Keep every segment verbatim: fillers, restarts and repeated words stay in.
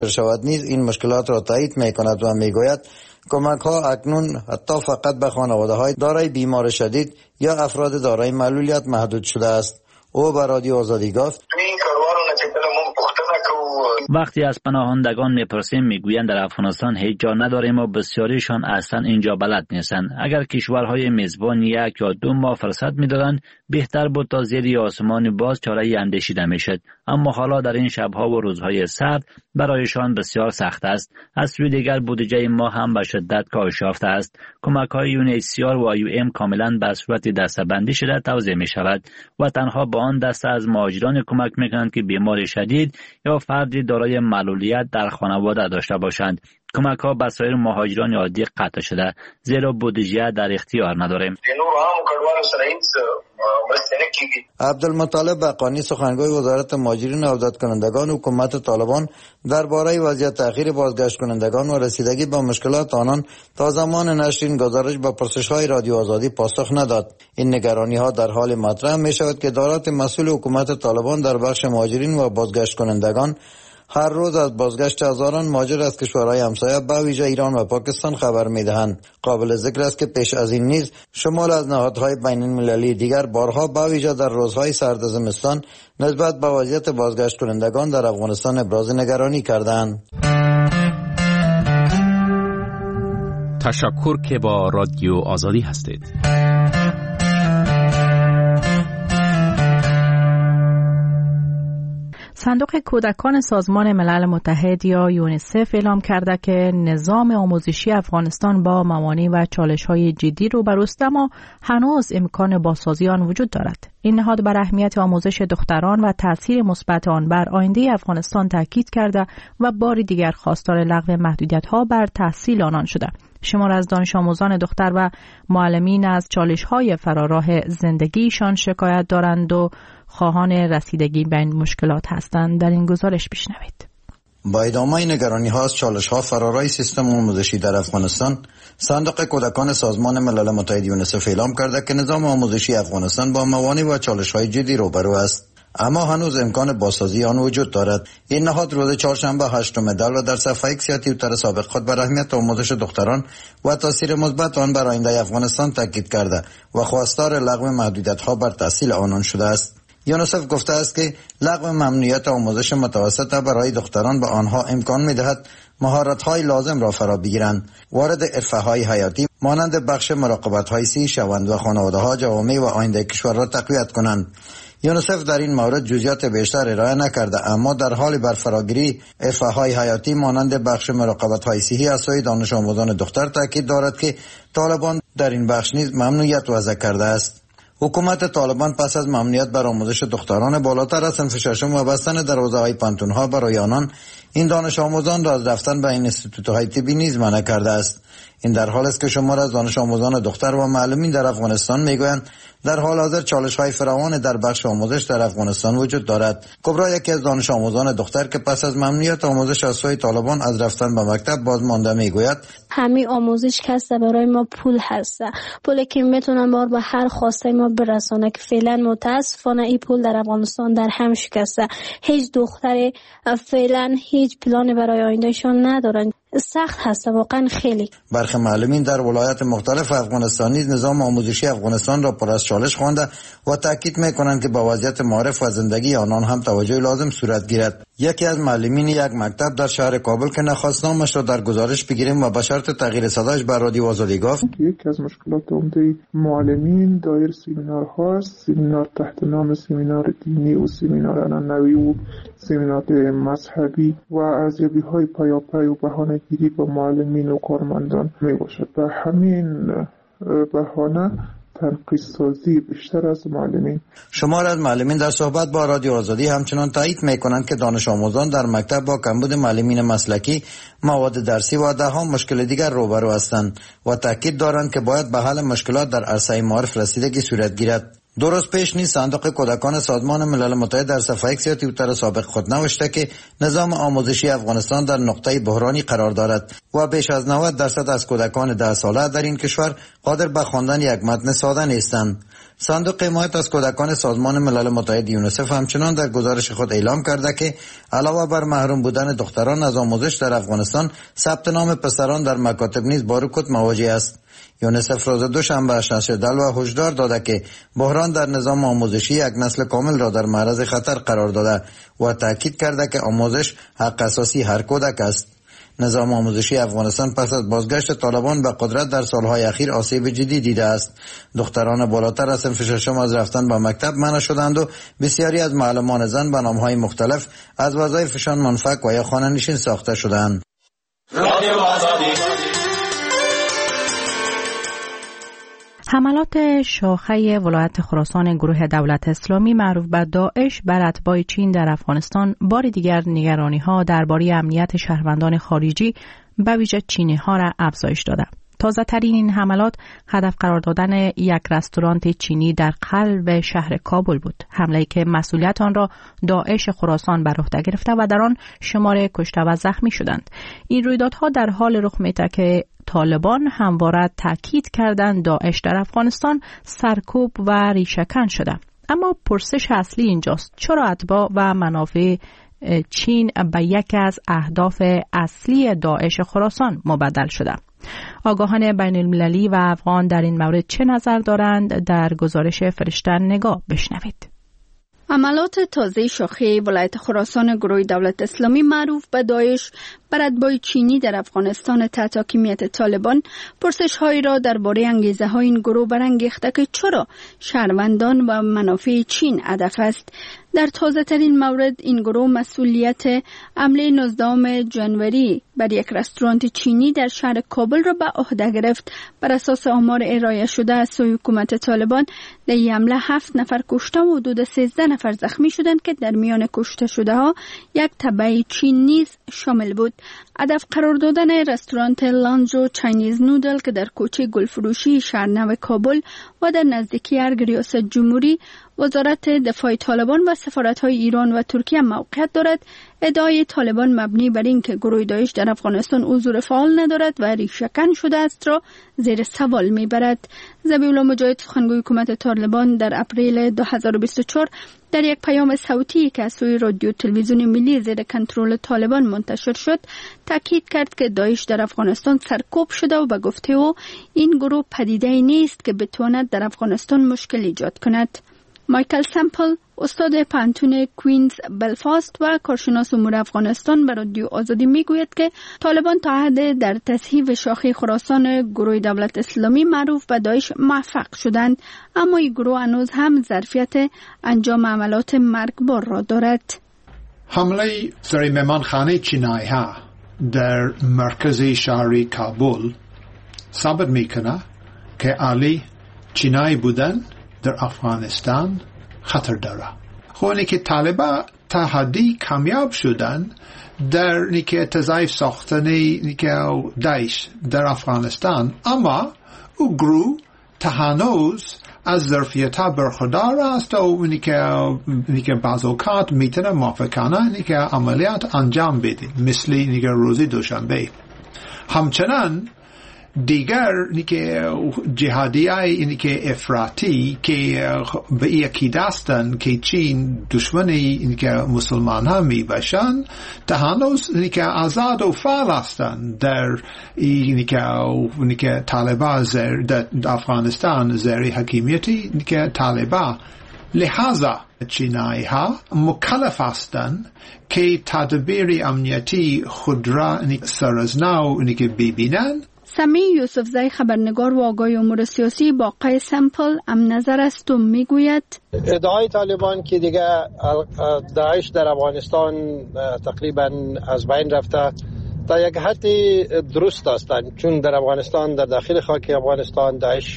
شود نیز این مشکلات را تایید می‌کند و می‌گوید کمک‌ها اکنون حتی فقط به خانواده‌های دارای بیمار شدید یا افراد دارای معلولیت محدود شده است. او به رادیو آزادی گفت وقتی از پناهندگان میپرسیم میگویند در افغانستان هیچ جا نداریم و بسیاریشان اصلا اینجا بلد نیستند. اگر کشورهای میزبان یک یا دو ماه فرصت میدادند بهتر بود تا زیر آسمان باز چاره اندیشیده میشد، اما حالا در این شبها و روزهای سرد برایشان بسیار سخت است. از سوی دیگر بودجه ما هم به شدت کاهش یافته است. کمک‌های یو ان اچ سی آر و آی او ام کاملا به صورت دسته‌بندی شده توزیع می‌شود و تنها به آن دسته از مهاجران کمک می‌کنند که بیمار شدید یا فردی دارای معلولیت در خانواده داشته باشند. کمک‌ها به سایر مهاجران عادی قطع شده زیرا بودجه در اختیار نداریم. عبدالمطلب بقانی سخنگوی وزارت مهاجرین و عودت‌کنندگان حکومت طالبان درباره وضعیت تأخیر بازگشت کنندگان و رسیدگی به مشکلات آنان تا زمان نشر این گزارش به پرسش‌های رادیو آزادی پاسخ نداد. این نگرانی‌ها در حال مطرح می‌شود که ادارات مسئول حکومت طالبان در بخش مهاجرین و بازگشت کنندگان هر روز از بازگشت هزاران مهاجر از کشورهای همسایه به ویژه ایران و پاکستان خبر می‌دهند. قابل ذکر است که پیش از این نیز شمال از نهادهای بین المللی دیگر بارها به ویژه در روزهای سرد زمستان نسبت به وضعیت بازگشت کنندگان در افغانستان ابراز نگرانی کردند. تشکر که با رادیو آزادی هستید. صندوق کودکان سازمان ملل متحد یا یونیسف اعلام کرده که نظام آموزشی افغانستان با موانع و چالش‌های جدی روبروست، اما هنوز امکان بازسازی آن وجود دارد. این نهاد بر اهمیت آموزش دختران و تاثیر مثبت آن بر آینده افغانستان تاکید کرده و بار دیگر خواستار لغو محدودیت‌ها بر تحصیل آنان شده. شمار از دانش آموزان دختر و معلمین از چالش‌های فراراه زندگیشان شکایت دارند و خواهان رسیدگی به این مشکلات هستند. در این گزارش بشنوید. با ادامه نگرانی‌ها از چالش‌ها فرارای سیستم آموزشی در افغانستان، صندوق کودکان سازمان ملل متحد یونیسف اعلام کرده که نظام آموزشی افغانستان با موانع و چالش‌های جدی روبرو است، اما هنوز امکان بازسازی آن وجود دارد. این نهاد روز چهارشنبه هشتم دلو در صفحه ایکس توییتر سابق خود بر اهمیت آموزش دختران و تاثیر مثبت آن بر آینده افغانستان تاکید کرده و خواستار لغو محدودیت‌ها بر تحصیل آنان شده است. یونیسف گفته است که لغو ممنوعیت آموزش متوسطه برای دختران به آنها امکان می‌دهد مهارت‌های لازم را فرا بگیرند، وارد حرفه‌های حیاتی مانند بخش مراقبت‌های صحی شوند و خانواده‌ها جوامع و آینده کشور را تقویت کنند. یونیسف در این مورد جزئیات بیشتر ارائه نکرده، اما در حال برفراگیری حرفه‌های حیاتی مانند بخش مراقبت‌های صحی از سوی دانش آموزان دختر تاکید دارد که طالبان در این بخش نیز ممنوعیت وضع کرده است. حکومت طالبان پس از ممنوعیت بر آموزش دختران بالاتر از صنف ششم و بستن دروازه‌های پانتون‌ها برای آنان، این دانش آموزان را از رفتن به این انستیتوت‌های طبی نیز منع کرده است. این در حال است که شمار از دانش آموزان دختر و معلمین در افغانستان میگویند در حال حاضر چالش‌های فراوان در بخش آموزش در افغانستان وجود دارد. کبرا یکی از دانش آموزان دختر که پس از ممنوعیت آموزش از سوی طالبان از رفتن به مکتب باز مانده میگوید همین آموزش کسته برای ما پول هسته، پولی که میتونن بار به هر خواسته ما برسانه که فعلا متاسفانه این پول در افغانستان در هم شکسته. هیچ دختری فعلا هیچ پلانی برای آیندهشون ندارن. سخت هست واقعا خیلی. برخی معلمین در ولایات مختلف افغانستان نیز نظام آموزشی افغانستان را پر از چالش خوانده و تاکید میکنند که با وضعیت معارف و زندگی آنان هم توجه لازم صورت گیرد. یکی از معلمین یک مکتب در شهر کابل که نخواست نامش را در گزارش بگیریم و به شرط تغییر صداش بر رادیو آزادی گفت یکی از مشکلات عمده معلمین دایر سمینارها است، سمینار تحت نام سمینار دینی و سمینار عنعنوی و سمینار مذهبی و ارزیابی‌های پیاپی و بهانه‌گیری با معلمین و کارمندان میباشد. به همین بهانه تنقیص سازی بیشتر از معلمین. شمار از معلمین در صحبت با رادیو آزادی همچنان تایید میکنند که دانش آموزان در مکتب با کمبود معلمین مسلکی، مواد درسی و دهها مشکل دیگر روبرو هستند و تاکید دارند که باید به حل مشکلات در عرصه معارف رسیدگی صورت گیرد. دو روز پیش نیز صندوق کودکان سازمان ملل متحد در صفحه ایکس یا توییتر سابق خود نوشته که نظام آموزشی افغانستان در نقطه بحرانی قرار دارد و بیش از نود درصد از کودکان ده ساله در این کشور قادر به خواندن یک متن ساده نیستند. صندوق حمایت از کودکان سازمان ملل متحد یونیسف همچنان در گزارش خود اعلام کرده که علاوه بر محروم بودن دختران از آموزش در افغانستان، ثبت نام پسران در مکاتب نیز با رکود مواجه است. یونیسف روز دوشنبه نشر دل و هشدار داده که بحران در نظام آموزشی یک نسل کامل را در معرض خطر قرار داده و تاکید کرده که آموزش حق اساسی هر کودک است. نظام آموزشی افغانستان پس از بازگشت طالبان به قدرت در سالهای اخیر آسیب جدی دیده است. دختران بالاتر از صنف ششم از رفتن به مکتب منع شدند و بسیاری از معلمان زن به نامهای مختلف از وظایفشان منفک و یا خانه‌نشین ساخته شدند. حملات شاخه ولایت خراسان گروه دولت اسلامی معروف به داعش بر اتباع چین در افغانستان بار دیگر نگرانی ها درباره امنیت شهروندان خارجی به ویژه چینی ها را افزایش داده. تازه ترین این حملات هدف قرار دادن یک رستوران چینی در قلب شهر کابل بود. حمله‌ای که مسئولیت آن را داعش خراسان بر عهده گرفته و در آن شمار کشته و زخمی شدند. این رویدادها در حال رخ می‌دهد که طالبان همواره تاکید کردند داعش در افغانستان سرکوب و ریشه‌کن شده. اما پرسش اصلی اینجاست: چرا اتباع و منافع چین به یکی از اهداف اصلی داعش خراسان مبدل شده؟ آگاهان بین المللی و افغان در این مورد چه نظر دارند؟ در گزارش فرشته نگاه بشنوید. عملات تازه شاخه ولایت خراسان گروه دولت اسلامی معروف به داعش بر اتباع چینی در افغانستان تحت حاکمیت طالبان پرسش‌هایی را درباره انگیزه‌های این گروه برانگیخته که چرا شهروندان و منافع چین هدف است. در تازه ترین مورد این گروه مسئولیت حمله نوزدهم ژانویه بر یک رستوران چینی در شهر کابل را به عهده گرفت. بر اساس آمار ارائه شده از سوی حکومت طالبان در این حمله هفت نفر کشته و حدود سیزده نفر زخمی شدند که در میان کشته شده ها یک تبع چین نیز شامل بود. هدف قرار دادن رستوران لانجو چاینیز نودل که در کوچه گلفروشی شهر نو کابل و در نزدیکی ارگ ریاست جمهوری وزارت دفاع طالبان و سفارت‌های ایران و ترکیه موقعیت دارد، ادعای طالبان مبنی بر اینکه گروه داعش در افغانستان حضور فعال ندارد و ریشه‌کن شده است را زیر سوال میبرد. ذبیح مجاهد سخنگوی حکومت طالبان در اپریل دو هزار و بیست و چهار در یک پیام صوتی که از سوی رادیو تلویزیون ملی زیر کنترل طالبان منتشر شد تاکید کرد که داعش در افغانستان سرکوب شده و به گفته او این گروه پدیده‌ای نیست که بتواند در افغانستان مشکل ایجاد کند. مایکل سمپل، استاد پانتون کوینز بلفاست و کارشناس امور افغانستان به رادیو آزادی میگوید که طالبان تا حد در تصحیح شاخه خراسان گروه دولت اسلامی معروف به داعش موفق شدند، اما این گروه هنوز هم ظرفیت انجام عملات مرگبار را دارد. حمله سر مهمانخانه چینایی ها در مرکز شهری کابل ثابت میکنه که علی چینایی بودن در افغانستان خطر داره. خونی که طالبا تا حدی کامیاب شدن در نیکه تضعیف ساختن نیکه داعش در افغانستان، اما او گروه تا هنوز از ظرفیت ها برخوردار است و نیکه بعض اوقات میتونه موافقانه نیکه عملیات انجام بده، مثل نیکه روزی دوشنبه. همچنان دیگر نیکه جهادی های نیکه افراطی که به این عقیده هستند که چین دشمنی نیکه مسلمان ها می باشند تا هنوز نیکه آزاد و فعال هستند در نیکه نیکه طالبان در افغانستان زیر حکمیتی نیکه طالبان. لحاظا چینایی ها مکلف هستند که تدبیر امنیتی خود را سرازنو نیکه ببینند. سمی یوسفزای خبرنگار و آگاه امور سیاسی با آقای سمپل هم نظر است و میگوید ادعای طالبان که دیگه داعش در افغانستان تقریبا از بین رفته تا یک حدی درست هستند، چون در افغانستان در داخل خاک افغانستان داعش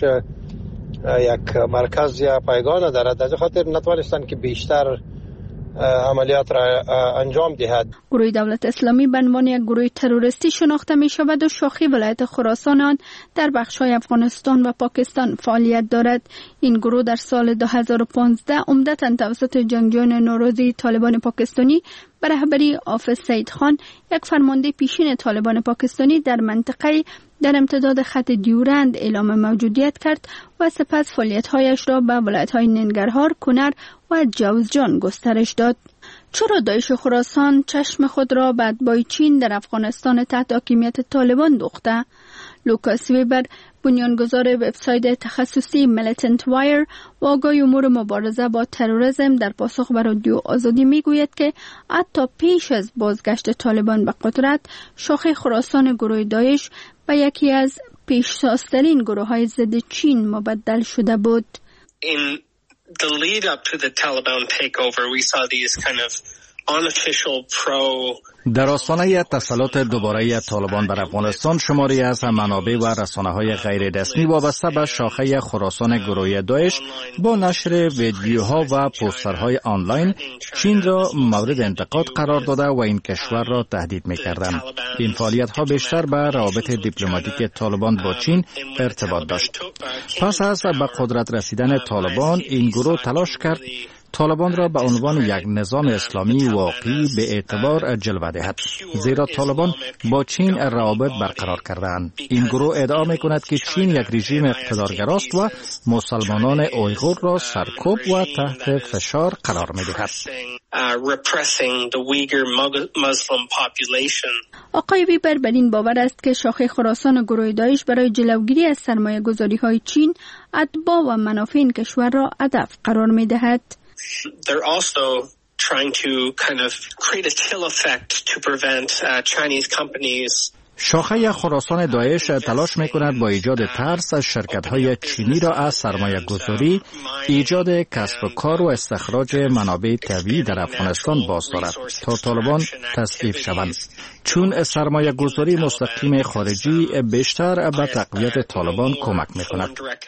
یک مرکز یا پایگاه دارد، از خاطر نتوانستند که بیشتر عملیات را انجام دهد. گروه دولت اسلامی به عنوان یک گروه تروریستی شناخته می شود و شاخه ولایت خراسان آن در بخش‌های افغانستان و پاکستان فعالیت دارد. این گروه در سال دو هزار و پانزده عمدتاً توسط جنگجویان نوروزی طالبان پاکستانی به رهبری حافظ سعید خان، یک فرمانده پیشین طالبان پاکستانی در منطقه در امتداد خط دیورند اعلام موجودیت کرد و سپس فعالیت‌هایش را به ولایت‌های ننگرهار، کنر و جوزجان گسترش داد. چرا داعش خراسان چشم خود را به اتباع چین در افغانستان تحت حاکمیت طالبان دوخته؟ لوکاس ویبر، بنیانگذار وبسایت تخصصی میلیتنت وایر و آگاه امور مبارزه با تروریسم، در پاسخ به رادیو آزادی میگوید که حتی پیش از بازگشت طالبان به قدرت، شاخه خراسان گروه داعش به یکی از پیشتازترین گروه‌های ضد چین مبدل شده بود. In the lead up to the Taliban takeover, we saw these kind of unofficial pro در آستانه تسلط دوباره طالبان بر افغانستان، شماری از منابع و رسانه‌های غیر رسمی وابسته به شاخه خراسان گروه داعش با نشر ویدیوها و پوسترهای آنلاین چین را مورد انتقاد قرار داده و این کشور را تهدید می‌کردند. این فعالیت‌ها بیشتر به روابط دیپلماتیک طالبان با چین ارتباط داشت. پس از به قدرت رسیدن طالبان، این گروه تلاش کرد طالبان را به عنوان یک نظام اسلامی واقعی به اعتبار جلوه دهد، زیرا طالبان با چین روابط برقرار کردند. این گروه ادعا می‌کند که چین یک رژیم اقتدارگراست و مسلمانان اویغور را سرکوب و تحت فشار قرار می‌دهد. آقای ویبر بر این باور است که شاخه خراسان گروه داعش برای جلوگیری از سرمایه‌گذاری‌های چین، اتباع و منافع این کشور را هدف قرار می‌دهد. They're also trying to kind of create a chill effect to prevent uh, Chinese companies. شاخه خراسان داعش تلاش می‌کند با ایجاد ترس از شرکت‌های چینی را از سرمایه‌گذاری، ایجاد کسب و کار و استخراج منابع طبیعی در افغانستان باز دارد تا طالبان تضعیف شوند، چون سرمایه‌گذاری مستقیم خارجی بیشتر به تقویت طالبان کمک می‌کند.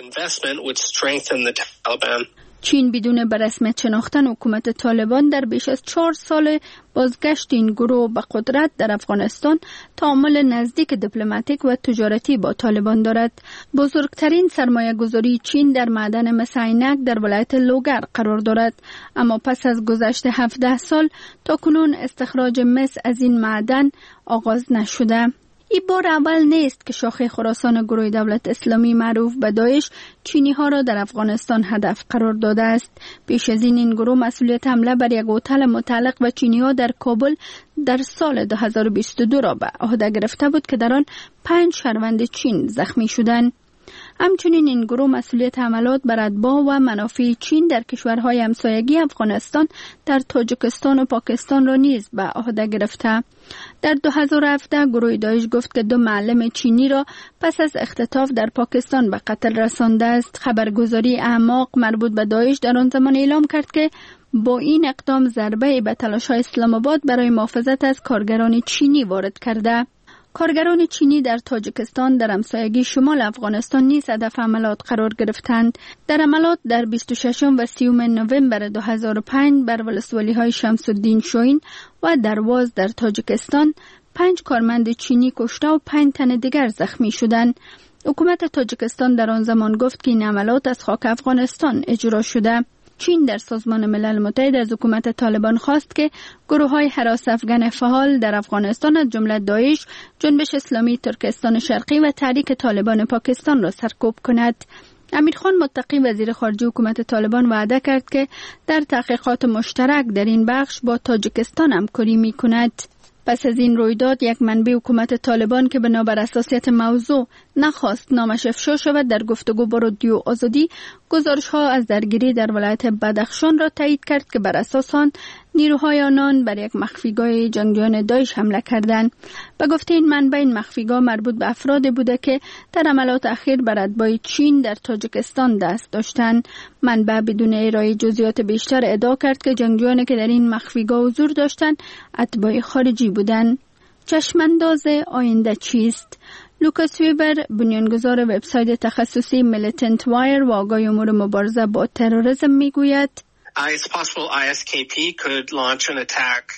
چین بدون به رسمیت شناختن حکومت طالبان در بیش از چهار سال بازگشت این گروه به قدرت در افغانستان تعامل نزدیک دیپلماتیک و تجارتی با طالبان دارد. بزرگترین سرمایه گذاری چین در معدن مس عینک در ولایت لوگر قرار دارد، اما پس از گذشت هفده سال تا کنون استخراج مس از این معدن آغاز نشده. این بار اول نیست که شاخه خراسان گروه دولت اسلامی معروف به داعش چینی ها را در افغانستان هدف قرار داده است. پیش از این این گروه مسئولیت حمله بر یک هتل متعلق به چینی ها در کابل در سال دو هزار و بیست و دو را به عهده گرفته بود که در آن پنج شهروند چین زخمی شدند. همچنین این گروه مسئولیت حملات بر اتباع و منافع چین در کشورهای همسایگی افغانستان در تاجیکستان و پاکستان را نیز به عهده گرفته. در دو هزار و هفده گروه داعش گفت که دو معلم چینی را پس از اختطاف در پاکستان به قتل رسانده است. خبرگزاری اعماق مربوط به داعش در آن زمان اعلام کرد که با این اقدام ضربه به تلاش‌های اسلام آباد برای محافظت از کارگران چینی وارد کرده. کارگران چینی در تاجیکستان در همسایگی شمال افغانستان نیز هدف حملات قرار گرفتند. در حملات در بیست و ششم و سیوم نوامبر دو هزار و پنج بر ولسوالی‌های شمس الدین شوین و درواز در تاجیکستان پنج کارمند چینی کشته و پنج تن دیگر زخمی شدند. حکومت تاجیکستان در آن زمان گفت که این حملات از خاک افغانستان اجرا شده. چین در سازمان ملل متحد از حکومت طالبان خواست که گروه‌های هراس افغان فعال در افغانستان از جمله داعش، جنبش اسلامی ترکستان شرقی و تحریک طالبان پاکستان را سرکوب کند. امیرخان متقی وزیر خارجه حکومت طالبان وعده کرد که در تحقیقات مشترک در این بخش با تاجیکستان همکاری می‌کند. پس از این رویداد یک منبع حکومت طالبان که بنابر حساسیت موضوع نخواست نامش افشا شود در گفتگو با رادیو آزادی گزارش ها از درگیری در ولایت بدخشان را تایید کرد که بر اساس آن نیروهای آنان بر یک مخفیگاه جنگجویان داعش حمله کردند. به گفته این منبع این مخفیگاه مربوط به افرادی بوده که در حملات اخیر بر اتباع چین در تاجیکستان دست داشتند. منبع بدون ارائه جزئیات بیشتر ادعا کرد که جنگجویانی که در این مخفیگاه حضور داشتند اتباع خارجی بودند. چشمانداز آینده چیست؟ لوکاس ویبر، بنیانگذار وبسایت تخصصی میلیتنت وایر و آگاه امور مبارزه با تروریسم میگوید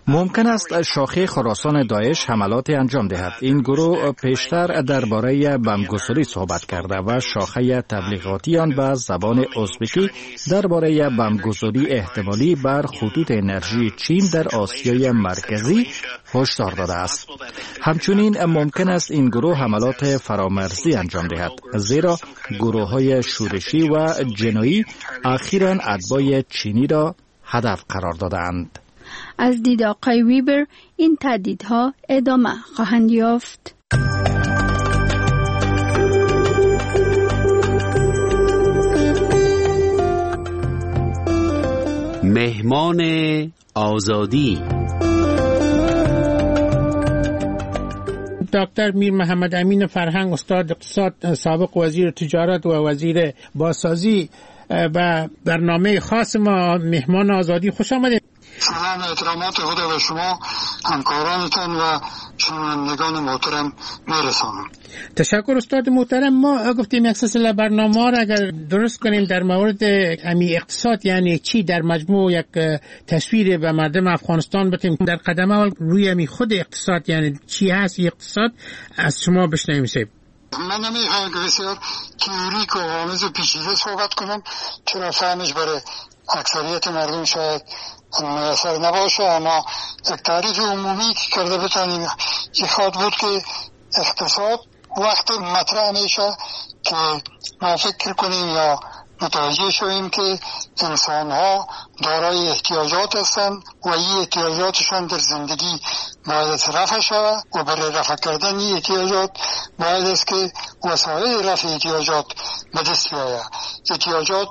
ممکن است شاخه خراسان داعش حملات انجام دهد. این گروه پیشتر درباره بمبگساری صحبت کرده و شاخه تبلیغاتی آن به زبان ازبکی درباره بمبگساری احتمالی بر خطوط انرژی چین در آسیای مرکزی هشدار داده است. همچنین ممکن است این گروه حملات فرامرزی انجام دهد، زیرا گروه‌های شورشی و جنایی اخیراً اتباع چینی را هدف قرار دادند. از دید آقای ویبر این تهدیدها ادامه خواهند یافت. مهمان آزادی دکتر میر محمد امین فرهنگ، استاد اقتصاد، سابق وزیر تجارت و وزیر بازسازی، و برنامه خاص ما مهمان آزادی خوش آمدید. سلام، احترامات خود و شما، همکارانتان و شنوندگان محترم میرسانم. تشکر استاد محترم. ما گفتیم یک سلسله برنامه را اگر درست کنیم در مورد امی اقتصاد یعنی چی، در مجموع یک تصویر به مردم افغانستان بدیم. در قدم اول روی امی خود اقتصاد یعنی چی هست اقتصاد از شما بشنویم. سیب من نمیخوام که بسیار تئوریک و آمیز و پیچیده صحبت کنم، چرا فهمش برای اکثریت مردم شاید میسر نباشه، اما یک تعریف عمومی که کرده بتانیم یک خواد بود که اقتصاد وقت مطرح میشه که ما فکر کنیم یا متوجه شویم که انسان ها دارای احتیاجات هستند و این احتیاجاتشان در زندگی باید رفع شود و برای رفع کردن این احتیاجات باید است که وسایل رفع احتیاجات به دست بیاید. احتیاجات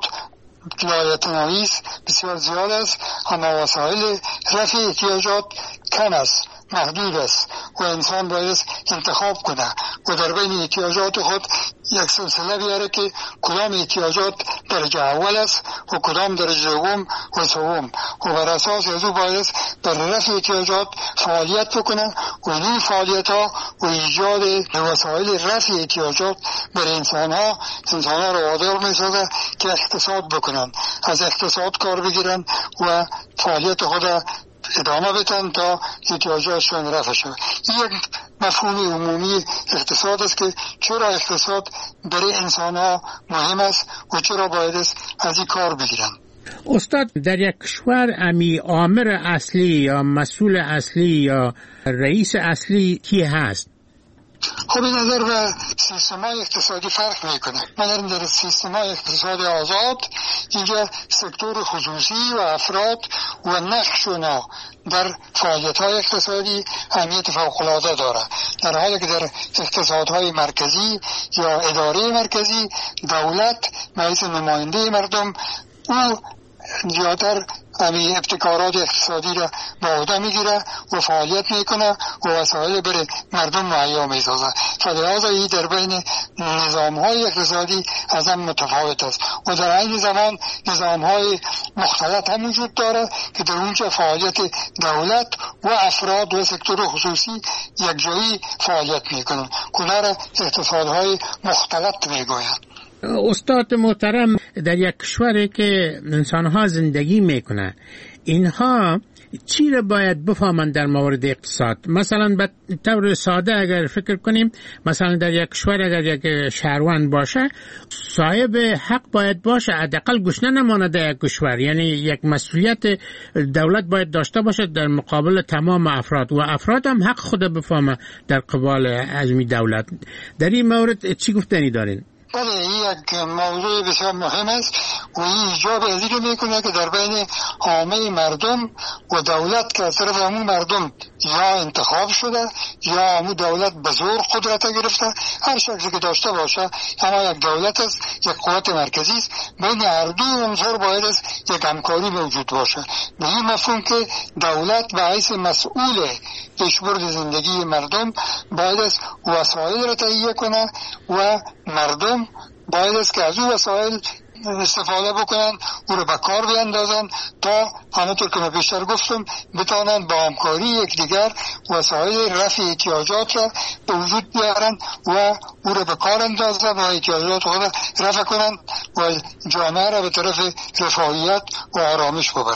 لایتناهیست بسیار زیاد است، اما وسایل رفع احتیاجات کم است، محدود است و انسان باید انتخاب کنه و در بین احتیاجات خود یک سلسله بیاره که کدام احتیاجات درجه اول است و کدام درجه دوم و سوم و بر اساس از او باید در رفع احتیاجات فعالیت بکنه و این فعالیت ها و ایجاد وسایل رفع احتیاجات برای انسان ها انسان ها رو وادار می سازه که اقتصاد بکنن، از اقتصاد کار بگیرن و فعالیت خود ادامه بدن تا احتیاجاتشون رفع شود. این یک مفهوم عمومی اقتصاد است که چرا اقتصاد برای انسان ها مهم است و چرا باید از این کار بگیرن. استاد، در یک کشور امی آمر اصلی یا مسئول اصلی یا رئیس اصلی کی هست؟ خب این نظر به سیستم های اقتصادی فرق میکنه. من در سیستم های اقتصادی آزاد اینجا سکتور خصوصی و افراد و نقشونا در فعالیت های اقتصادی اهمیت فوق‌العاده داره، در حالی که در اقتصادهای مرکزی یا اداره مرکزی دولت مثل نماینده مردم او زیادتر امی ابتکارات اقتصادی را به عهده میگیره و فعالیت میکنه و وسایل برای مردم مهیا میسازه. فلذا این در بین نظام های اقتصادی از هم متفاوت است و در این زمان نظام های مختلط هم وجود داره که در اونجا فعالیت دولت و افراد و سکتور خصوصی یک جایی فعالیت میکنن. کنه را اقتصادهای مختلط میگویند. استاد محترم، در یک کشوری که انسانها زندگی میکنن اینها چی را باید بفهمند در مورد اقتصاد؟ مثلا به طور ساده اگر فکر کنیم، مثلا در یک کشور اگر یک شهروند باشه صاحب حق باید باشه، حداقل گشنه نماند در یک کشور، یعنی یک مسئولیت دولت باید داشته باشه در مقابل تمام افراد و افراد هم حق خود بفهمه در قبال ازمی دولت. در این مورد چی گفتنی دارین؟ بله، این یک موضوع بسیار مهم است و این ایجاب از این میکنه که در بین عامه مردم و دولت که از طرف همون مردم یا انتخاب شده یا همون دولت به زور قدرت گرفته، هر شکلی که داشته باشه، اما یک دولت است، یک قوت مرکزی است، بین هر دو عنصر باید است یک همکاری موجود باشه. به این مفهوم که دولت به حیث مسئول پیشبرد زندگی مردم باید است وسایل را تهیه کنه و مردم باید است که از او وسایل استفاده بکنن، او رو به کار بیندازن تا همونطور که من بیشتر گفتم بتانن با همکاری یکدیگر وسایل رفع احتیاجات را به وجود بیارن و او رو به کار اندازن و احتیاجات خود رفع کنن و جامعه را به طرف رفاهیت و آرامش ببرن.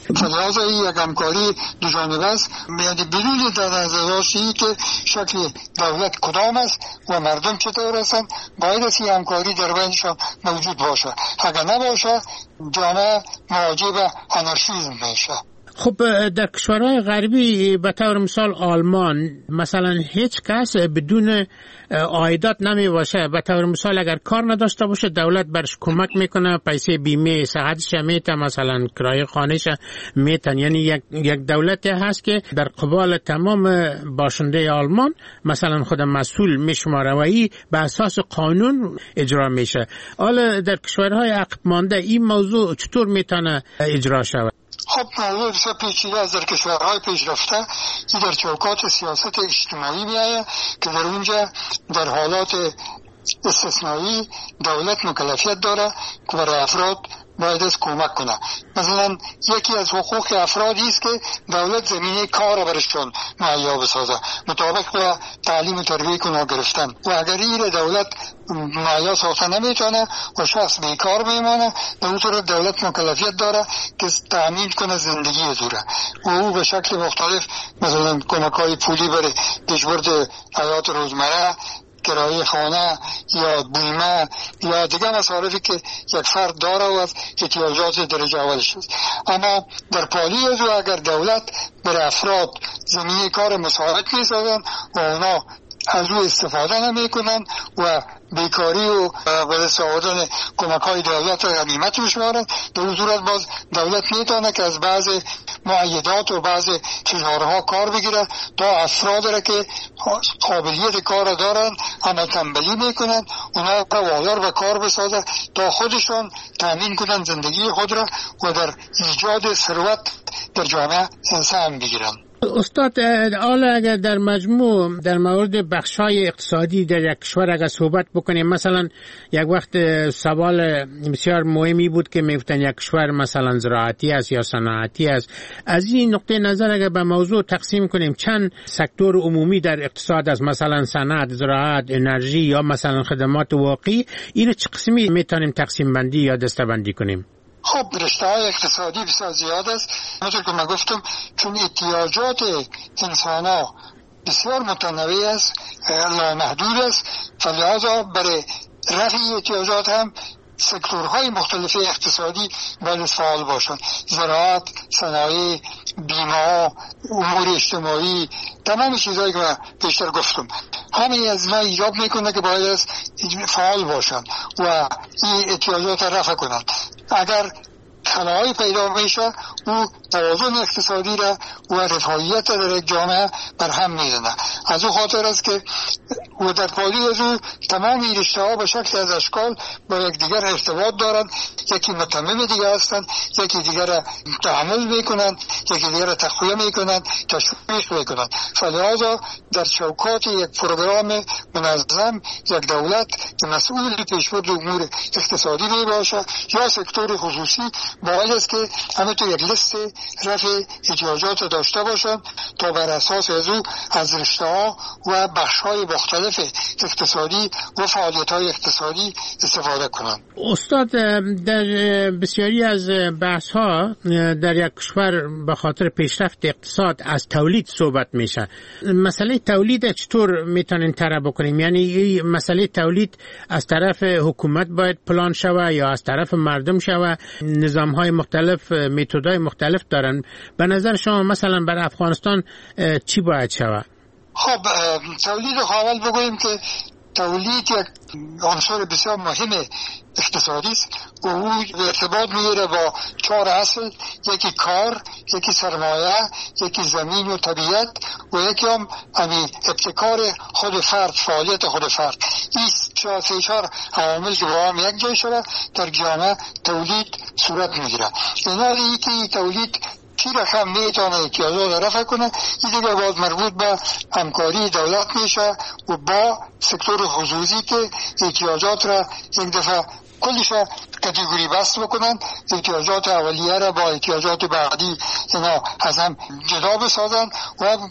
فلحاظ یک همکاری دو جانبه است، یعنی بدون در نظر داشتی که شکل دولت کدام است و مردم چطور هستند، باید از این همکاری در بینشان موجود باشه. اگر نباشه جامعه مواجه به آنارشیسم میشه. خب در کشورهای غربی به طور مثال آلمان مثلا هیچ کس بدون عایدات نمی باشه. به طور مثال اگر کار نداشته باشه دولت برش کمک میکنه، پیسه بیمه صحتش میته، مثلا کرایه خانهش میتن. یعنی یک یک دولتی هست که در قبال تمام باشنده آلمان مثلا خود مسئول میشماره و ای به اساس قانون اجرا میشه. حالا در کشورهای عقب مانده این موضوع چطور میتونه اجرا شود؟ خب موضوع بسیار پیچیده از در کشورهای پیشرفته این در چوکات سیاست اجتماعی میآید که در اونجا در حالات استثنایی دولت مکلفیت داره که برای افراد باید از کمک کنه. مثلا یکی از حقوق افرادی است که دولت زمینه کار برشون مهیا بسازه مطابق با تعلیم و تربیت کنه گرفتن، و اگر این دولت مهیا ساخته نمیتونه و شخص بیکار میمانه، به اون صورت دولت مکلفیت داره که تامین کنه زندگی دوره و او به شکل مختلف مثلا کمک‌های پولی برای پیشبرد حیات روزمره، کرایه خانه یا بیمه یا دیگه مصارفی که یک فرد داره و از احتیاجات درجه اولش است. اما در پالی از او اگر دولت برای افراد زمینه کار مساعد می‌سازن و اونا از او استفاده نمی کنن و بیکاری و به دست آوردن کمک‌های دولت را غنیمت می‌شمارند، در اون صورت باز دولت میتونه که از بعض معایدات و بعض فشارها کار بگیره تا افراد را که قابلیت کار دارن اما تنبلی میکنن اونا را وادار به کار بسازه تا خودشان تامین کنن زندگی خود را و در ایجاد ثروت در جامعه سهم بگیرن. استاد، حالا اگر در مجموع در مورد بخش‌های اقتصادی در یک کشور اگر صحبت بکنیم، مثلا یک وقت سوال بسیار مهمی بود که میگفتن یک کشور مثلا زراعتی است یا صنعتی است. از این نقطه نظر اگر به موضوع تقسیم کنیم چند سکتور عمومی در اقتصاد است، مثلا صنعت، زراعت، انرژی یا مثلا خدمات واقعی، این چه قسمی میتونیم تقسیم بندی یا دسته بندی کنیم؟ خب رشته های اقتصادی بسیار زیاد است. همونطور که من گفتم چون احتیاجات انسان ها بسیار متنوع است، نامحدود است، فلذا برای رفع احتیاجات هم سکتورهای مختلف اقتصادی باید فعال باشند. زراعت، صنایع، بیمه، امور اجتماعی، تمام چیزهایی که من بیشتر گفتم همه از ما ایجاب میکنه که باید فعال باشند و این احتیاجات رفع کنند. اگر خلاهای پیدا میشه او توازن اقتصادی را و رفاهیت در یک جامعه بر هم میزنه. از او خاطر است که و در پالی از او تمام این رشته ها به شکل از اشکال با یک دیگر ارتباط دارند، یکی متمم دیگر هستند، یکی دیگر را تحمل میکنند، یکی دیگر را تقویه میکنند، تشویق میکنند. فلذا در چوکات یک پروگرام منظم یک دولت که مسئول پیشبرد امور اقتصادی می باشه یا سکتور خصوصی باید است که همه تو یک لیست رفع احتیاجات داشته باشند تا بر اساس از او از رشته ها و بخش های مختلف اقتصادی و فعالیت های اقتصادی استفاده کنند. استاد، در بسیاری از بحث ها در یک کشور به خاطر پیشرفت اقتصاد از تولید صحبت میشه. مسئله تولید چطور میتونین طرح بکنیم؟ یعنی مسئله تولید از طرف حکومت باید پلان شوه یا از طرف مردم شوه؟ نظام های مختلف، متدهای مختلف دارن. به نظر شما مثلا برای افغانستان چی باید شوه؟ خب تولید اول بگوییم که تولید یک عنصر بسیار مهم اقتصادی است و او ارتباط میگیره با چهار اصل: یکی کار، یکی سرمایه، یکی زمین و طبیعت و یکی هم همین ابتکار خود فرد، فعالیت خود فرد. این سه چهار عوامل که با هم یک جای شده در جامعه تولید صورت میگیره. اینا یکی تولید کی رقم میتونه احتیاجات رفع کنه، این دیگه باز مربوط به همکاری دولت میشه و با سکتور خصوصی که احتیاجات را یک دفعه کلش را کاتگوری بست بکنن، احتیاجات اولیه را با احتیاجات بعدی اینا از هم جدا بسازن و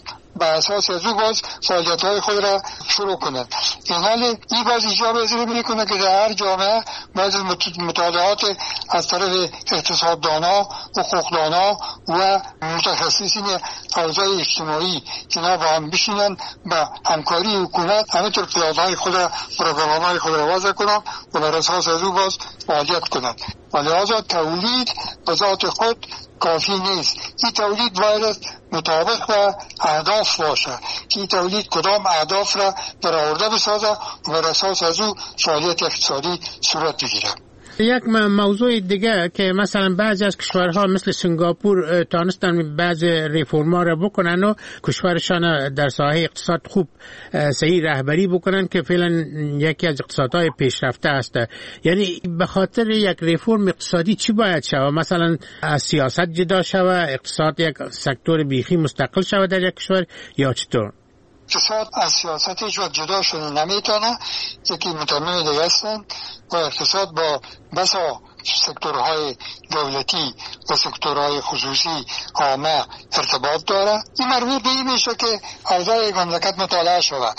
بر اساس از او باز فعالیت‌های خود را شروع کنند. این حال این باز ایجاب پذیری میکنه که در هر جامعه باز مطالعات از طرف اقتصاددانا، حقوقدانا و متخصصین حوزه اجتماعی اینا با هم بشینن با همکاری حکومت همه طور پیادهای خود را پروگرام‌های خود را وضع کنند و بر اساس از او باز فعالیت کنند. و لحاظا تولید به ذات خود کافی نیست. این تولید باید مطابق با اهداف باشه که این تولید کدام اهداف را برآورده بسازه و بر اساس از او فعالیت اقتصادی صورت بگیره. یک موضوع دیگه که مثلا بعضی از کشورها مثل سنگاپور تانستن بعضی ریفورما را بکنن و کشورشان در ساحه اقتصاد خوب صحیح رهبری بکنن که فعلا یکی از اقتصادهای پیشرفته است. یعنی به خاطر یک ریفورم اقتصادی چی باید شود؟ مثلا از سیاست جدا شود، اقتصاد یک سکتور بیخی مستقل شود در یک کشور یا چطور؟ اقتصاد از سیاست هیچ وقت جدا شده نمیتونه. یکی متمم دیگه هستن و اقتصاد با بسا سکتورهای دولتی و سکتورهای خصوصی عامه ارتباط داره. این مربوط به این میشه که اوضاع مملکت مطالعه شود.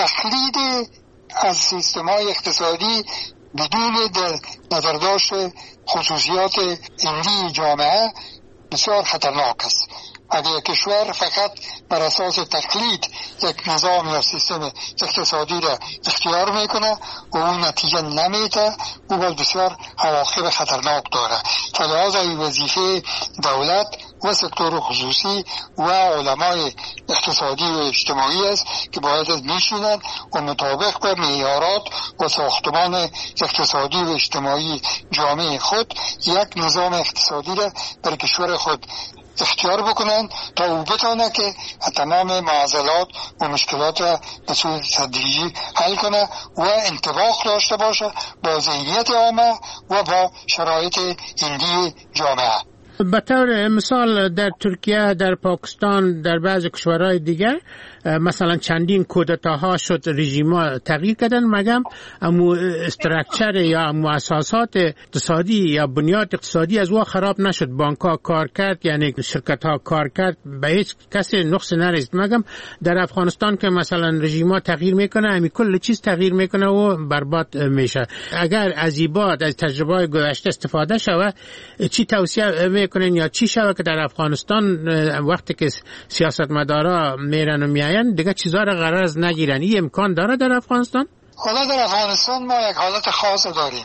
تقلید از سیستم‌های اقتصادی بدون در نظرداشت خصوصیات علمی جامعه بسیار خطرناک است. اگر کشور فقط بر اساس تقلید یک نظام یا سیستم اقتصادی را اختیار میکنه و اون نتیجه نمیده، او باید بسیار عواقب خطرناک داره. لذا این وظیفه دولت و سکتور خصوصی و علمای اقتصادی و اجتماعی است که باید میشینن و مطابق به معیارات و ساختمان اقتصادی و اجتماعی جامعه خود یک نظام اقتصادی را در کشور خود اختیار بکنن تا او بتونه که تمام معضلات و مشکلات را به صورت تدریجی حل کنه و انطباق داشته باشه با ذهنیت عامه و با شرایط علمی جامعه. به طور مثال در ترکیه، در پاکستان، در بعض کشورهای دیگر مثلا چندین کودتاها شد، رژیم‌ها تغییر کردن، مگم امو استراکچر یا امو اساسات اقتصادی یا بنیاد اقتصادی از وا خراب نشد. بانک‌ها کار کرد، یعنی شرکت‌ها کار کرد، به هیچ کسی نقص نرسید. مگم در افغانستان که مثلا رژیم‌ها تغییر میکنه، همین کل چیز تغییر میکنه و برباد میشه. اگر از این بعد از تجربه گذشته استفاده شود، چی توصیه میکنین یا چی شود که در افغانستان وقتی که سیاستمدارا میرن و میاین دیگه چیزا را قرار نگیرن؟ این امکان داره در افغانستان؟ حالا در افغانستان ما یک حالت خاص داریم.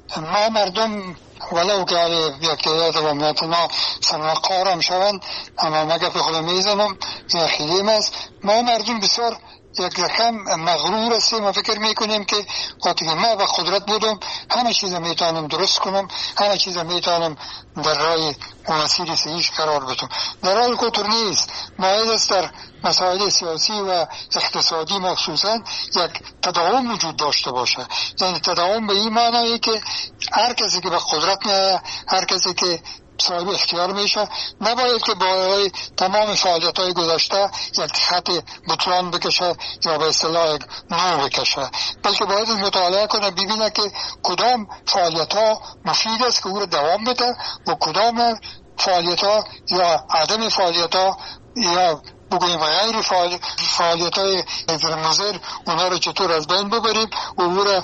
ما مردم ولو که یک تعداد و متنا سنوقار هم شوند، اما مگه به خودم میزنم یا خیلیم است، ما مردم بسیار یک رقم مغرور هستیم و فکر میکنیم که وقتی که ما به قدرت بودم همه چیز میتونم درست کنم، همه چیز میتونم در راه مسیر صحیح قرار بدم. در حالی که طور نیست. باید است در مسائل سیاسی و اقتصادی مخصوصا یک تداوم وجود داشته باشه. یعنی تداوم به این معنی که هر کسی که به قدرت میاد، هر کسی که صاحب اختیار میشه، نباید که با تمام فعالیت های گذشته یک خط بطلان بکشه یا به اصطلاح نو بکشه، بلکه باید مطالعه کنه ببینه که کدام فعالیت ها مفید است که او رو دوام بده و کدام فعالیت ها یا عدم فعالیت ها یا بگویم غیر فعالیت های مضر اونا رو چطور از بین ببریم و او رو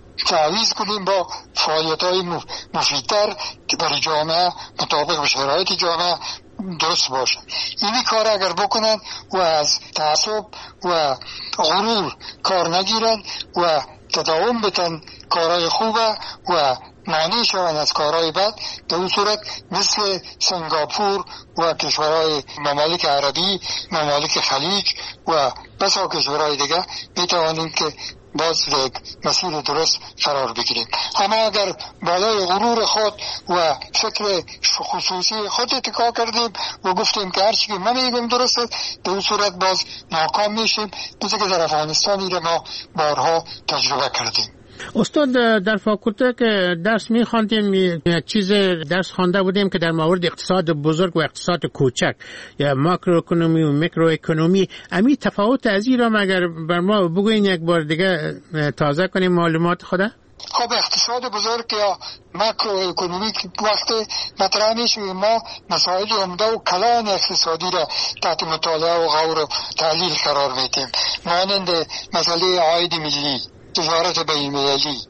تعویض کنیم با فعالیت های مفیدتر که برای جامعه مطابق به شرایط جامعه درست باشه. اینی کار اگر بکنن و از تعصب و غرور کار نگیرن و تداوم بتن کارهای خوبه و معنی شوند از کارهای بد، در اون صورت مثل سنگاپور و کشورهای ممالک عربی، ممالک خلیج و بسا کشورهای دیگه میتوانیم که باز یک مسیر درست قرار بگیریم. اما اگر بالای غرور خود و فکر خصوصی خود اتکا کردیم و گفتیم که هرچی که من میگم درست است، در اون صورت باز ناکام میشیم، مثل که در افغانستانی را ما بارها تجربه کردیم. استاد در فاکولته که درس می‌خواندیم یک چیز درس خوانده بودیم که در مورد اقتصاد بزرگ و اقتصاد کوچک یا ماکرو اکونومی و میکرو اکونومی، امی تفاوت از این را مگر بر ما بگوین یک بار دیگه تازه کنیم معلومات خود؟ خب اقتصاد بزرگ یا ماکرو اکونومیک وقت مطرح میشه ما مسائل عمده و کلان اقتصادی را تحت مطالعه و غور و تحلیل قرار میدیم، مانند مسئله عاید ملی، تجارت بین‌المللی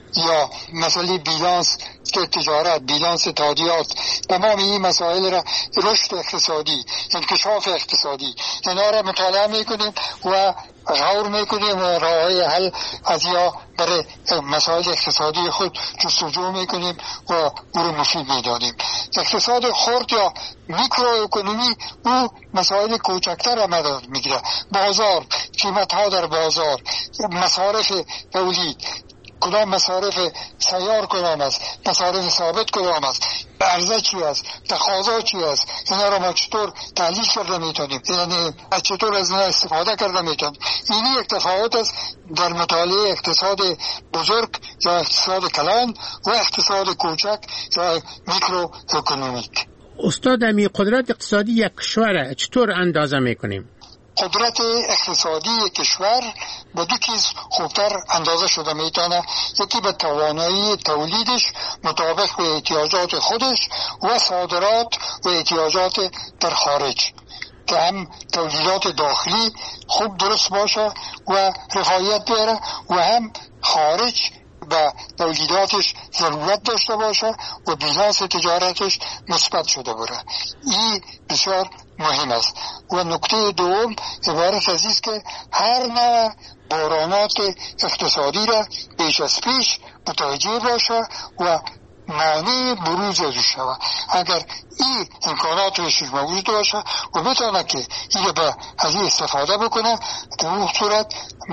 یا مسئله بیلانس که تجارت، بیلانس تادیات، تمام این مسائل را رشد اقتصادی، انکشاف اقتصادی اینا را مطالعه میکنیم و غور میکنیم و راههای حل از یا برای مسائل اقتصادی خود جستجو میکنیم و او را مفید میدانیم. اقتصاد خرد یا میکرو اکونومی او مسائل کوچکتر را مدار میگیره، بازار، قیمت ها در بازار، مصارف تولید، کدام مصارف سیار کدام است، مصارف ثابت کدام است، عرضه چی است، تقاضا چی است، اینا را ما چطور تحلیل کرده میتونیم، یعنی چطور از اینا استفاده کرده میتونیم. این یک تفاوت است در مطالعه اقتصاد بزرگ یا اقتصاد کلان و اقتصاد کوچک یا میکرو اکونومیک. استاد، امی قدرت اقتصادی یک کشور چطور اندازه میکنیم؟ قدرت اقتصادی کشور با دو چیز خوبتر اندازه شده میتونه، یکی به توانایی تولیدش مطابق به احتیاجات خودش و صادرات و احتیاجات در خارج، که هم تولیدات داخلی خوب درست باشه و رفاهیت بیاره و هم خارج به تولیداتش ضرورت داشته باشه و بیلانس تجارتش مثبت شده بره. این بسیار مهم است. و نکته دوم عبارت از است که هر نوع بحرانات اقتصادی را بیش از پیش متوجه باشه و مانع بروز از شود. اگر این امکانات روش موجود باشه و بتونه که این به از این استفاده بکنه، در اون صورت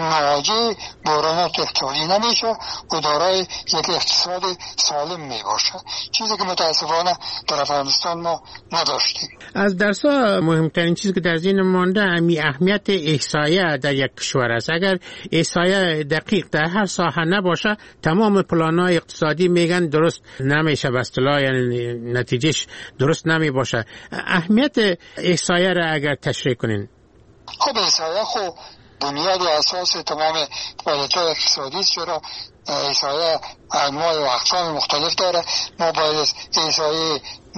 مواجه بحرانات اقتصادی نمیشه و دارای یک اقتصاد سالم می باشه، چیزی که متاسفانه در افغانستان ما نداشتیم. از درسا مهمترین چیزی که در ذهن مانده امی اهمیت احصایه در یک کشور است. اگر احصایه دقیق در هر ساحه نباشه، تمام پلان‌های اقتصادی میگن درست نمیشه، به اصطلاح یعنی نتیجهش درست نمی باشه. اهمیت احصایه را اگر تشریح کنین. خب احصایه خب بنیاد و اساس تمام فعالیت‌های اقتصادی است، چرا احصایه انواع و اقسام مختلف داره. ما باید احصایه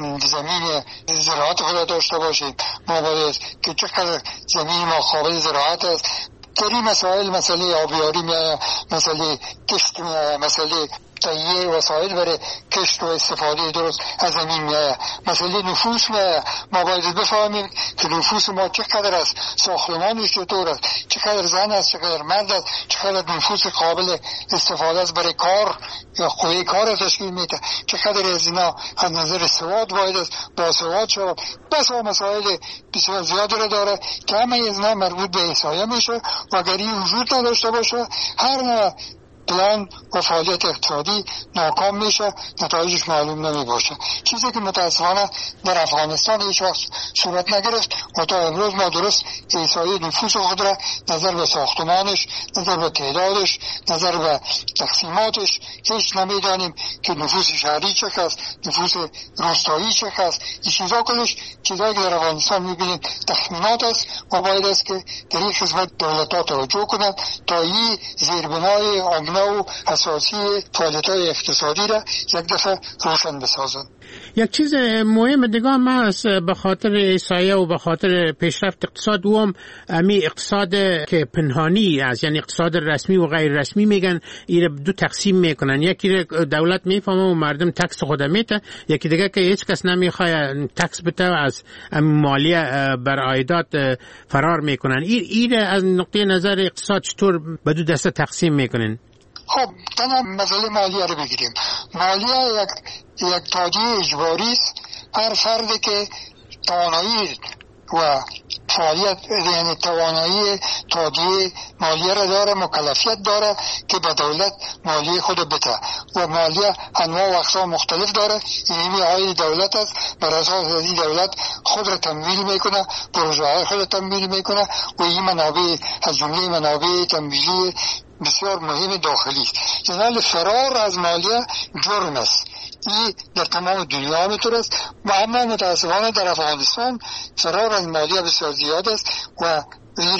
زمین زراعت خود داشته باشیم، ما باید که چقدر زمین ما قابل زراعت است. در این مسائل مسئله آبیاری میاد، مسئله کشت میاد، مسئله تهیه وسایل برای کشت و استفاده درست از زمین میاد، مسئله نفوس میاد. ما باید بفهمیم که نفوس ما چقدر است، ساختمانش چطور است، چقدر زن است، چقدر مرد است، چقدر نفوس قابل استفاده است برای کار یا قوه کار تشکیل میده، چقدر از اینا از نظر سواد باید است با سواد شود. بس ها مسائل بسیار زیاد را داره که همه از اینا مربوط به احصایه میشه و اگر این وجود نداشته باشه هر نه پلان و فعالیت اقتصادی ناکام میشه، نتایجش معلوم نمی باشه. چیزی که متاسفانه در افغانستان هیچ وقت صورت نگرفت و تا امروز ما درست احصایه نفوس خود را نظر به ساختمانش، نظر به تعدادش، نظر به تقسیماتش هیچ نمیدانیم که نفوس شهری چه است، نفوس روستایی چه است. این چیزا کلش چیزایی که در افغانستان میبینیم تخمینات است و باید است که در این خدمت دولت‌ها توجه کنند تا این زیربنای عامه و اساسی فعالیت‌های اقتصادی را یک دفعه روشن بسازند. یک چیز مهم دیگه هم هست به خاطر احصایه و به خاطر پیشرفت اقتصاد، و هم امی اقتصاد که پنهانی است، یعنی اقتصاد رسمی و غیر رسمی میگن. این دو تقسیم میکنن، یکی دولت میفهمه و مردم تکس خود میته، یکی دیگه که هیچ کس نمیخواد تکس بده از مالیه بر عایدات فرار میکنن. این این از نقطه نظر اقتصاد چطور به دو دسته تقسیم میکنن؟ خب تنها مسئله مالیه رو بگیریم. مالیه یک یک تادیه اجباری است. هر فردی که توانایی و فعالیت یعنی توانایی تادیه مالیه را داره، مکلفیت داره که به دولت مالیه خود بده و مالیه انواع و اقسام مختلف داره. این عاید دولت است، بر اساس این دولت خود را تمویل میکنه، پروژه های خود را تمویل میکنه و این منابع از جمله منابع تمویلی بسیار مهم داخلی است. جنال فرار از مالیه جرم است. این در تمام دنیا همینطور است و اما متاسفانه در افغانستان فرار از مالیه بسیار زیاد است و این را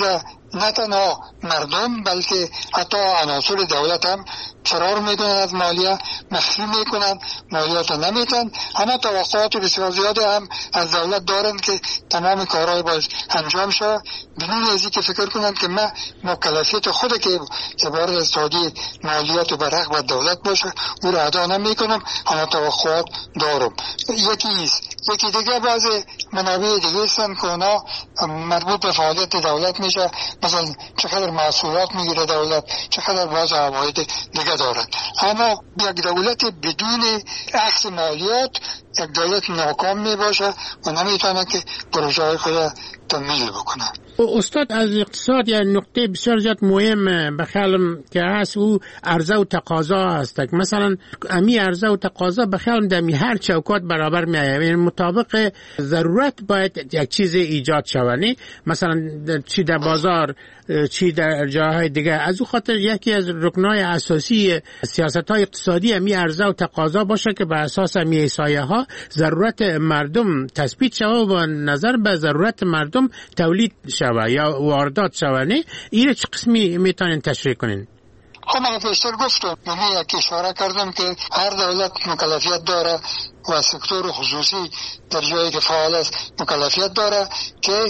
نه تنها مردم بلکه حتی عناصر دولت هم فرار میکنن از مالیه، مخفی میکنن، مالیات نمیتن. همه توقعات بسیار زیاده هم از دولت دارند که تمام کارهای باید انجام شد بدون از اینکه فکر کنن که من مکلفیت خود که عبارت از تادی مالیات و برق و دولت باشه او را ادا نمیکنم، همه توقعات دارم. یکی است. یکی دیگه بعض منابع دیگه هستن که اونا مربوط به فعالیت دولت میشه، مثلا چقدر محصولات میگیره دولت، چقدر بعض عواید دیگه دارد. اما یک دولت بدون اخذ مالیات یک دولت ناکام میباشه و نمیتونه که پروژه های خود تکمیل بکنه. استاد از اقتصاد یا نقطه بسیار زیاد مهم بخیالم که هست او عرضه و تقاضا هست. مثلا امی عرضه و تقاضا بخیالم در هر چوکات برابر می آید، یعنی مطابق ضرورت باید یک چیز ایجاد شود، مثلا چی در بازار چی در جاهای دیگه. از او خاطر یکی از رکنهای اساسی سیاست های اقتصادی امی عرضه و تقاضا باشه که بر اساس امی احصایه ها ضرورت مردم تثبیت شود و نظر به ضرورت مردم تولید شود یا واردات شود. نه این چه قسمی میتونین تشریح کنین؟ خب من پیشتر گفتم، یعنی یک اشاره کردم که هر دولت مکلفیت داره و سکتور خصوصی در جایی که فعال است مکلفیت داره که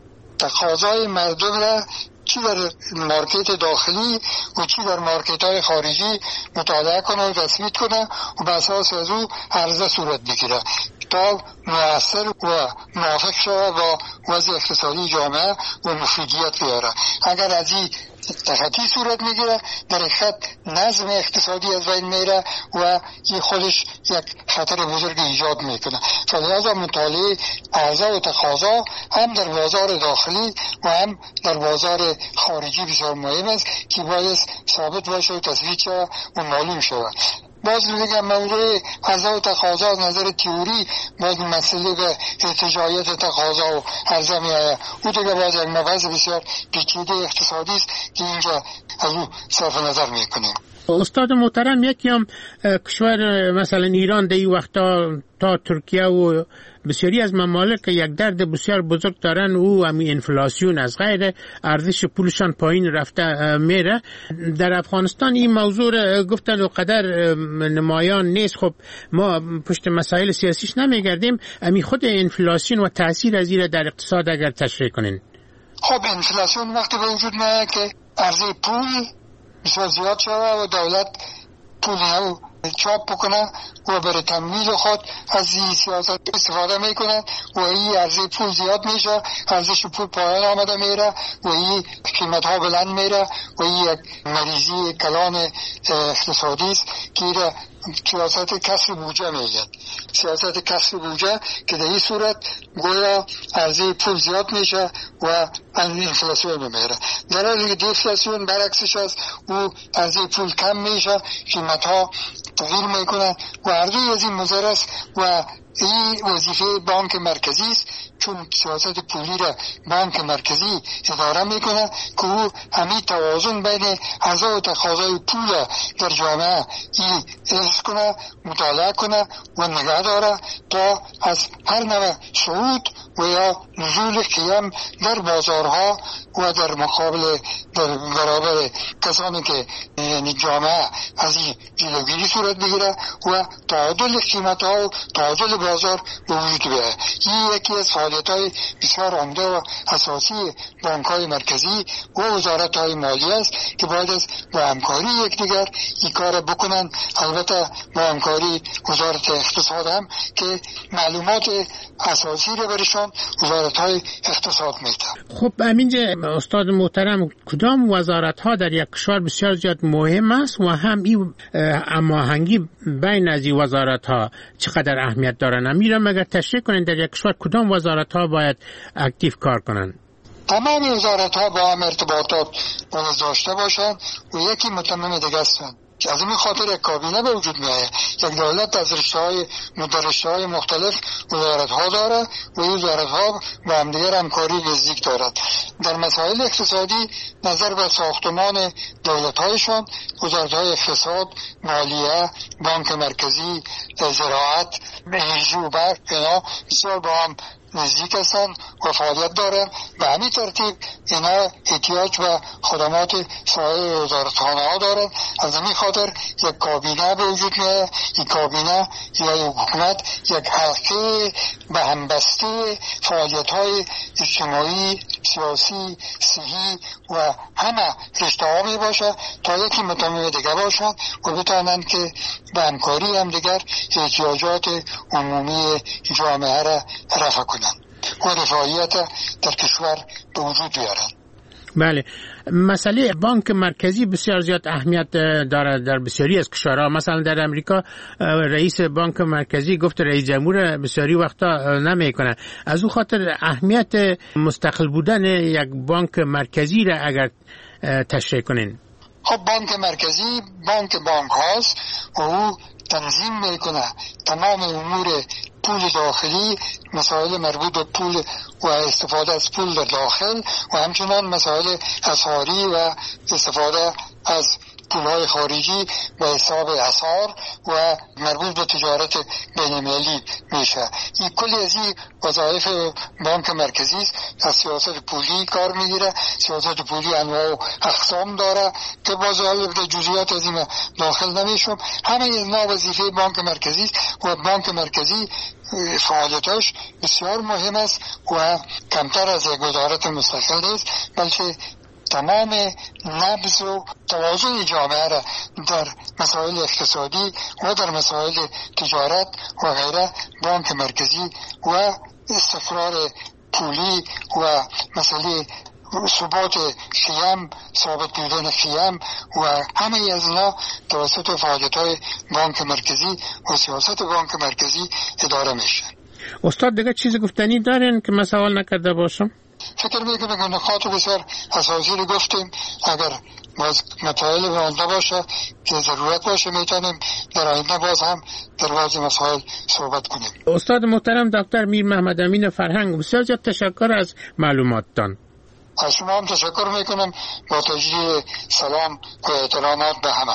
تقاضای مردم را چی در مارکت داخلی و چی در مارکت های خارجی مطالعه کنه و تثبیت کنه و به اساس از او عرضه صورت بگیره تا مؤثر و موافق شود با وضع اقتصادی جامعه و مفیدیت بیاره. اگر از این تخطی صورت میگیره در حقیقت نظم اقتصادی از بین میره و این خودش یک خطر بزرگ ایجاد میکنه. فلذا مطالعه عرضه و تقاضا هم در بازار داخلی و هم در بازار خارجی بسیار مهم است که باید ثابت باشه و تثبیت شود و معلوم شود. باز میگم موضوع عرضه و تقاضا از نظر تئوری باز مسئله به ارتجاعیت تقاضا و عرضه میآید. او دیگه باز یک مبحث بسیار پیچیده اقتصادی است که اینجا از او صرف نظر میکنیم. استاد محترم، یکی هم کشور مثلا ایران در این وقتا تا ترکیه و بسیاری از ممالک یک درد بسیار بزرگ دارن، او همی انفلاسیون از غیر ارزش پولشان پایین رفته میره. در افغانستان این موضوع گفتن و قدر نمایان نیست. خب ما پشت مسائل سیاسیش نمیگردیم، همی خود انفلاسیون و تاثیر از این در اقتصاد اگر تشریح کنین. خب انفلاسیون وقتی به وجود میاد که عرضه پول بسیار زیاد شده و دولت پول نو چاپ بکنه و برای تمویل خود از این سیاست استفاده میکنه و این عرضه پول زیاد میشه، ارزش پول پایین آمده میره و این قیمت ها بلند میره و این یک مریضی کلان اقتصادی است که سیاست کسر بودجه میگن. سیاست کسر بودجه که در این صورت گویا عرضه پول زیاد میشه و انفلاسیون میره، در حالی که دیفلاسیون برعکسش است، او عرضه پول کم میشه، قیمت ها تغییر میکنه و هر دوی از این مضر است و این وظیفه بانک مرکزی است، چون سیاست پولی را بانک مرکزی اداره میکنه که او همین توازن بین عرضه و تقاضای پول در جامعه این حفظ کنه، مطالعه کنه و نگه داره تا از هر نوع صعود و یا نزول قیم در بازارها و در مقابل در برابر کسانی که یعنی جامعه از این جلوگیری صورت بگیره و تعادل قیمت ها و تعادل بازار به وجود بیاید. این یکی از فعالیت های بسیار عمده و اساسی بانک های مرکزی و وزارت های مالی است که باید از با همکاری یکدیگر این کار بکنن. البته با همکاری وزارت اقتصاد هم که معلومات اساسی رو برشان وزارت های اقتصاد میده. خب همینجا استاد محترم، کدام وزارت ها در یک کشور بسیار زیاد مهم است و هم این هماهنگی بین از این وزارت ها چقدر اهمیت دارن؟ میرم اگر تشریح کنین در یک کشور کدام وزارت ها باید اکتیو کار کنن؟ تمام وزارت ها با هم ارتباطات باید داشته باشن و یکی متمم دیگه هستن که از این خاطر یک کابینه به وجود میآید. یک دولت از رشته‌های رشته‌های مختلف وزارت ها داره و این وزارت ها با هم دیگر همکاری نزدیک دارد. در مسائل اقتصادی نظر به ساختمان دولت هایشان وزارت های اقتصاد، مالیه، بانک مرکزی، زراعت، انرژی و برق اینا بسیار با هم نزدیک هستند و فعالیت دارند. به همین ترتیب اینا احتیاج به خدمات سایر وزارتخانه ها دارند. از همین خاطر یک کابینه به وجود میاد. این کابینه یا یک حکومت یک حلقه به همبسته فعالیت های اجتماعی، سیاسی، صحی و همه رشته ها می باشه تا یکی متمم دیگر باشند و بتوانند که به همکاری هم دیگر احتیاجات عمومی جامعه را رفع کنند و رفاهیت در کشور به وجود بیارند. بله، مسئله بانک مرکزی بسیار زیاد اهمیت دارد در بسیاری از کشورها. مثلا در امریکا رئیس بانک مرکزی گفت رئیس جمهور بسیاری وقتا نمیکنه. از او خاطر اهمیت مستقل بودن یک بانک مرکزی را اگر تشریح کنین. خب بانک مرکزی بانک بانک هاست و او تنظیم میکنه تمام امور پول داخلی، مسائل مربوط به پول و استفاده از پول در داخل و همچنان مسائل اسعاری و استفاده از پولهای خارجی به حساب اسعار و مربوط به تجارت بین‌المللی میشه. این کلی از این وظایف بانک مرکزی است. از سیاست پولی کار میگیره. سیاست پولی انواع و اقسام داره که باز در جزئیات از این داخل نمیشم. همه اینا وظیفه بانک مرکزی است و بانک مرکزی فعالیتاش بسیار مهم است و کمتر از یک وزارت مستقل است، بلکه تمام نبض و توازن جامعه را در مسائل اقتصادی و در مسائل تجارت و غیره بانک مرکزی و استقرار پولی و مسئله ثبات خیام، ثابت بودن خیام و همه از اینا توسط فعالیت‌های بانک مرکزی و سیاست بانک مرکزی اداره میشه. استاد دیگه چیز گفتنی دارین که من سوال نکرده باشم؟ فکر میکنم که نکات بسیار اساسی رو گفتیم. اگر باز مطالب مانده باشه که ضرورت باشه میتونیم در آینده باز هم در بعضی مسائل صحبت کنیم. استاد محترم دکتر میر محمد امین فرهنگ، بسیار زیاد تشکر از معلوماتتان. از شما هم تشکر میکنم با توجیه سلام و احترامات به همه.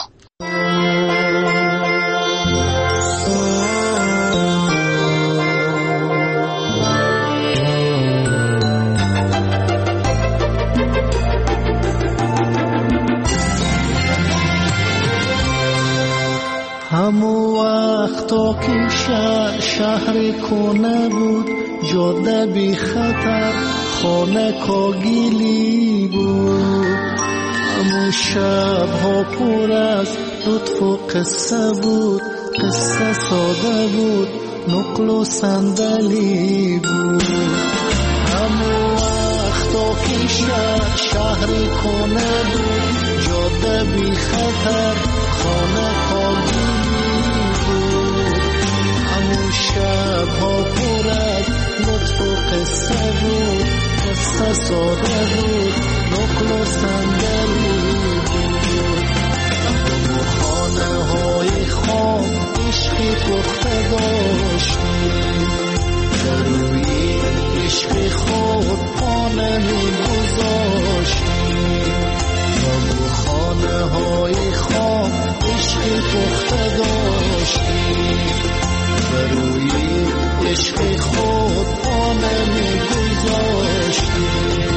همو وقتا که شهر شهر کنه بود، جاده بی خطر خانه کاگیلی بود. همو شب ها پر از لطف و قصه بود، قصه ساده بود، نقل و صندلی بود. همو وقتا که شهر شهر کنه بود، جاده بی خطر خانه کاگیلی بود. همو شب ها پر از لطف و قصه بود، قصه ساده بود، نقل و صندلی بود. همو خانه های خام عشقی پخته داشتیم، در روی عشق خود پانه می گذاشتیم. همو خانه های خام عشقی پخته داشتیم، در روی عشق خود پانه می گذاشتیم.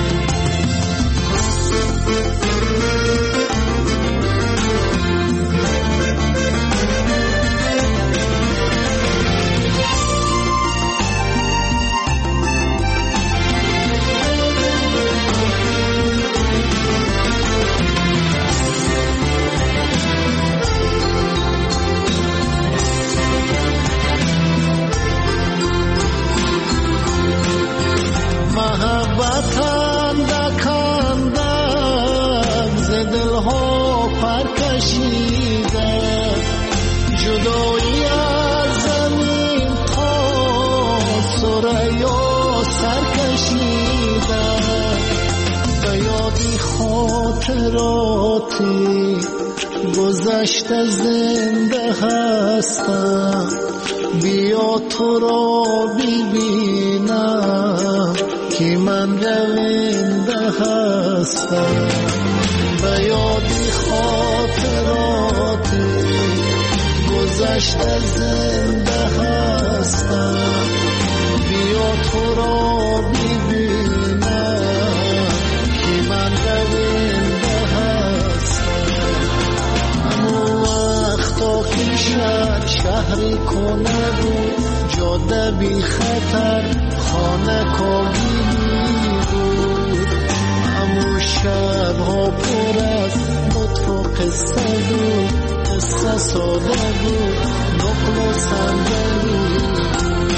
محبتم دکندم ز دلها پر کشیده، جدایی از زمین تا ثریا سر کشیده. به یادی خاطراتی گذشته زنده هستم، بیا تو را ببینم که من رونده هستم. به یادی خاطراتی گذشته زنده هستم، بیا تا تو را ببینم که من رونده هستم. همون وقتا که شهر شهری کند و جاده بی خطر خانه کاغی بود. همون شبها پر از لطف و قصه بود، قصه ساده بود، نقل و صندلی بود.